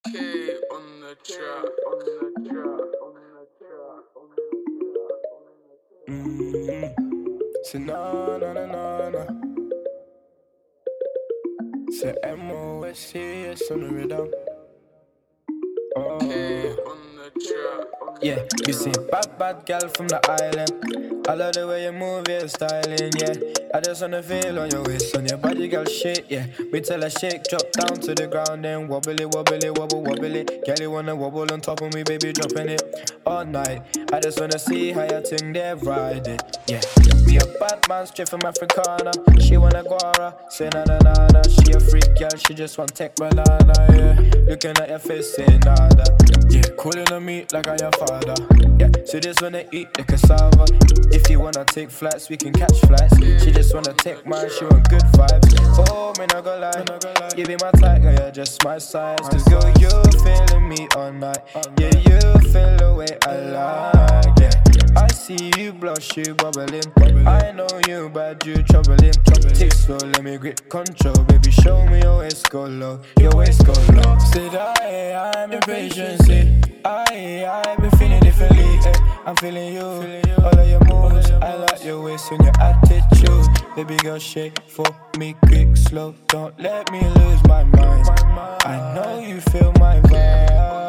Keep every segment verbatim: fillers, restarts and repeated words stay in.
K on the track, on the track, on the track, on the track. Mm-hmm. Say no, no, no, no, no. Say M O S C S on the rhythm. Oh. K on the track, on the Yeah, you track. see, bad, bad girl from the island. I love the way you move, your styling, yeah. I just wanna feel on your waist, on your body, girl, shit, yeah. We tell her shake, drop down to the ground, then wobbly, wobbly, wobble, wobbly. Girl, you wanna wobble on top of me, baby, dropping it all night. I just wanna see how your thing there, ride it, yeah. Be a bad man, straight from Africana. She wanna guara, say na na na na. She a freak girl, she just want take banana, yeah. Looking at your face, say nada, yeah. Calling on me like I your father, yeah. She just wanna eat the cassava. If you wanna take flights, we can catch flights. She just wanna take mine, she want good vibes. Oh, me not gonna lie, you be my type, girl, you're just my size. Cause girl, you feeling me all night, yeah, you feel the way I like, yeah. I see you blush, you bubbling. I know you bad, you troubling. Take slow, let me grip control. Baby, show me your waist go low, your waist go low. Said I, I'm impatient, see. I, I been feeling differently, eh. I'm feeling you, all of your moves. I like your waist and your attitude. Baby girl, shake for me quick, slow. Don't let me lose my mind. I know you feel my vibe.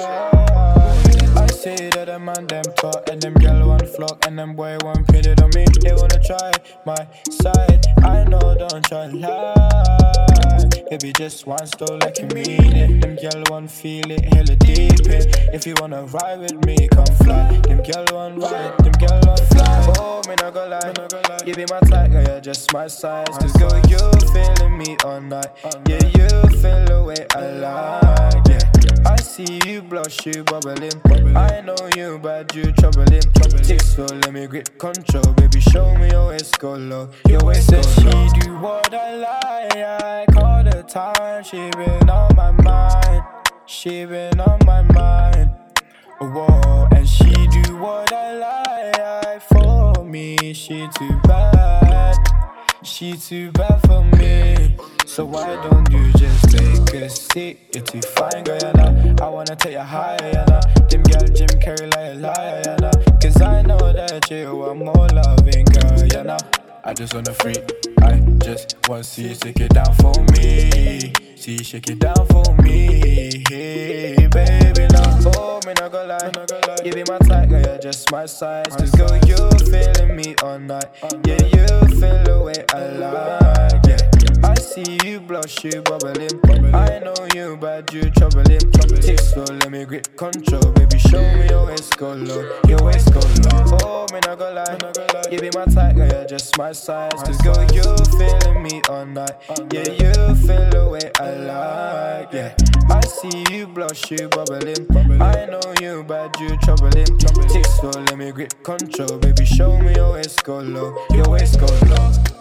I say that a man them talk and them girl one flock and them boy one pin it on me. They wanna try my side. I know, don't try lie. Baby, just one slow like you mean it. Them girl one feel it, hella deep in. If you wanna ride with me, come fly. Them girl one ride, them girl one fly. Oh, me not gonna lie, you be my type, girl, you're just my size. Cause girl, you feeling me all night. Yeah, you feel the way I like, yeah. I see you blush, you bubbling. I know you bad, you troubling. Take slow, let me grip control. Baby, show me your waist go low, your waist go low. She do what I like all the time. She been on my mind, she been on my mind. Whoa, and she do what I like for me. She too bad, she too bad for me. So why don't you just take a seat? You're too fine, girl, you know. I wanna take you higher, you know. Them girl Jim Carrey like a liar, you know. Cause I know that you are more loving, girl, you know. I just wanna freak, I just wanna see you shake it down for me. See you shake it down for me, hey, baby, now. Oh, me not gonna lie, you be my type, girl, you're just my size. Cause girl, you feeling me all night. Yeah, you feel the way I like, yeah. I see you blush, you bubbling. I know you bad, you troubling. Take slow, let me grip control. Baby, show me your waist go low, your waist go low. Oh, me not gonna lie, you be my type, girl, you're just my size. Cause girl, you feeling me all night. Yeah, you feel the way I like, yeah. I see you blush, you bubbling. I know you bad, you troubling. Take slow, let me grip control. Baby, show me your waist go low, your waist go low.